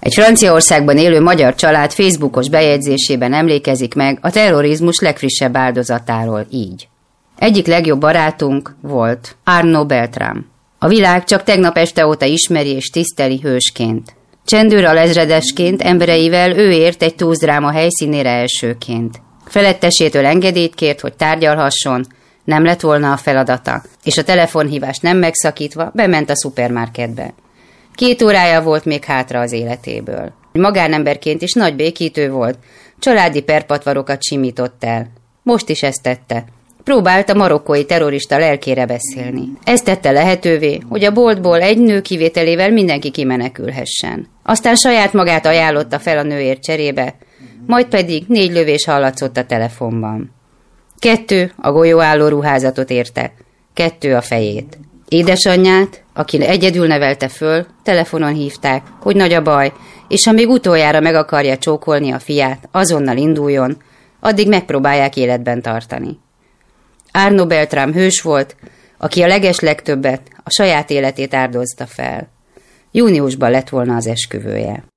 Egy Franciaországban élő magyar család Facebookos bejegyzésében emlékezik meg a terrorizmus legfrissebb áldozatáról így. Egyik legjobb barátunk volt Arnaud Beltrame. A világ csak tegnap este óta ismeri és tiszteli hősként. Csendőr alezredesként embereivel ő ért egy túlzdráma helyszínére elsőként. Felettesétől engedélyt kért, hogy tárgyalhasson, nem lett volna a feladata, és a telefonhívást nem megszakítva bement a szupermarketbe. 2 órája volt még hátra az életéből. Magánemberként is nagy békítő volt, családi perpatvarokat simított el. Most is ezt tette. Próbált a marokkói terrorista lelkére beszélni. Ez tette lehetővé, hogy a boltból egy nő kivételével mindenki kimenekülhessen. Aztán saját magát ajánlotta fel a nőért cserébe, majd pedig 4 lövés hallatszott a telefonban. 2 a golyóálló ruházatot érte, 2 a fejét. Édesanyját, aki egyedül nevelte föl, telefonon hívták, hogy nagy a baj, és ha még utoljára meg akarja csókolni a fiát, azonnal induljon, addig megpróbálják életben tartani. Arnaud Beltrame hős volt, aki a legeslegtöbbet, a saját életét áldozta fel. Júniusban lett volna az esküvője.